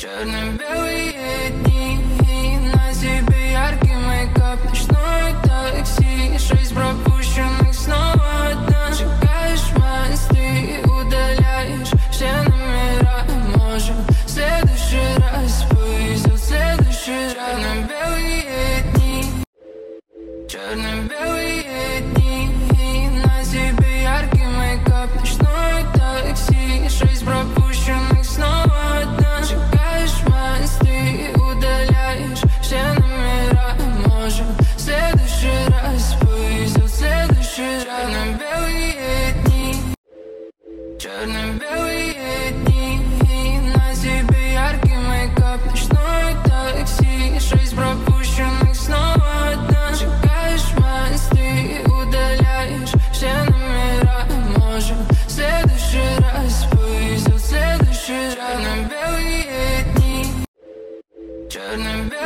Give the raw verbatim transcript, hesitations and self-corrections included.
Черно-белые дни, на тебе яркий мейкап, ночное такси, шесть пропущенных снова одна. Сжигаешь мосты, удаляешь все номера. Может, в следующий раз повезет, в следующий раз. Черно-белые дни, черно-белые дни, на тебе яркий мейкап, ночное такси, шесть пропущенных снова одна. Сжигаешь мосты, удаляешь все номера. Может, в следующий раз повезет, в следующий раз. Черно-белые дни, черно-белые дни, на тебе яркий мейкап, ночное такси, шесть пропущенных снова одна. Сжигаешь мосты, удаляешь все номера. Может, в следующий раз повезет, в следующий раз. Черно-белые дни, черно-белые